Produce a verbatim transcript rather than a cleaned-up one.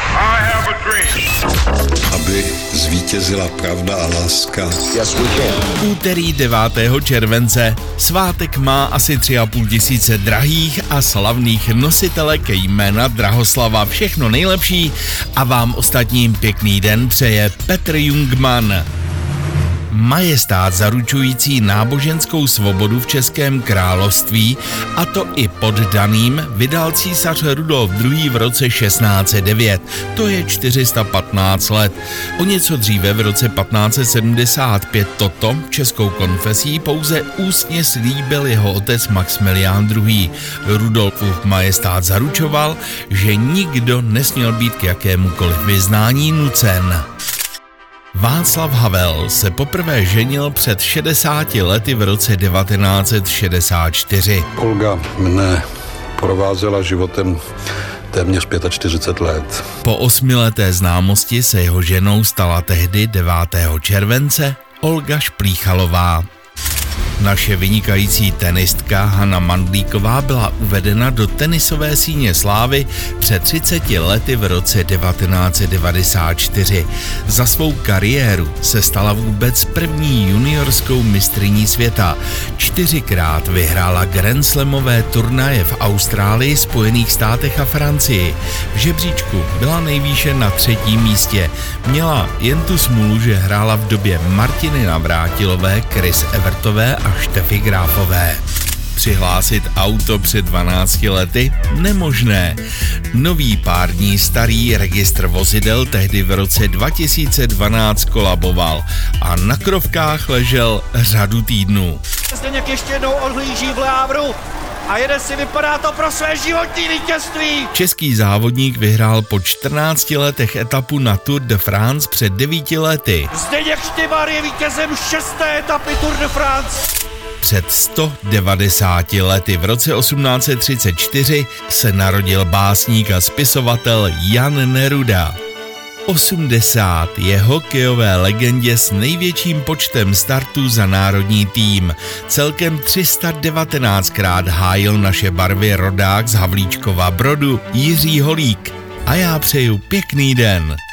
I have a dream. Aby zvítězila pravda a láska. Yes, we can. Úterý devátého července. Svátek má asi tři a půl tisíce drahých a slavných nositelek jména Drahoslava. Všechno nejlepší a vám ostatním pěkný den přeje Petr Jungmann. Majestát zaručující náboženskou svobodu v Českém království, a to i poddaným, vydal císař Rudolf druhý. v roce šestnáct set devět, to je čtyři sta patnáct let. O něco dříve v roce patnáct set sedmdesát pět toto českou konfesí pouze ústně slíbil jeho otec Maxmilián druhý. Rudolfův majestát zaručoval, že nikdo nesměl být k jakémukoliv vyznání nucen. Václav Havel se poprvé ženil před šedesáti lety v roce devatenáct set šedesát čtyři. Olga mne provázela životem téměř čtyřicet pět let. Po osmileté známosti se jeho ženou stala tehdy devátého července Olga Šplíchalová. Naše vynikající tenistka Hana Mandlíková byla uvedena do tenisové síně slávy před třiceti lety v roce devatenáct set devadesát čtyři. Za svou kariéru se stala vůbec první juniorskou mistryní světa. Čtyřikrát vyhrála grandslamové turnaje v Austrálii, Spojených státech a Francii. V žebříčku byla nejvýše na třetím místě. Měla jen tu smůlu, že hrála v době Martiny Navrátilové, Chris Evertové a Štefy Gráfové. Přihlásit auto před dvanácti lety? Nemožné. Nový pár dní starý registr vozidel tehdy v roce dva tisíce dvanáct kolaboval a na krovkách ležel řadu týdnů. Zdeněk ještě jednou odhlíží v Lávru a jede si, vypadá to pro své životní vítězství. Český závodník vyhrál po čtrnácti letech etapu na Tour de France před devíti lety. Zdeněk Štymar je vítězem šesté etapy Tour de France. Před sto devadesáti lety v roce osmnáct set třicet čtyři se narodil básník a spisovatel Jan Neruda. osmdesát je hokejové legendě s největším počtem startů za národní tým. Celkem tři sta devatenáctkrát hájil naše barvy rodák z Havlíčkova Brodu Jiří Holík. A já přeju pěkný den.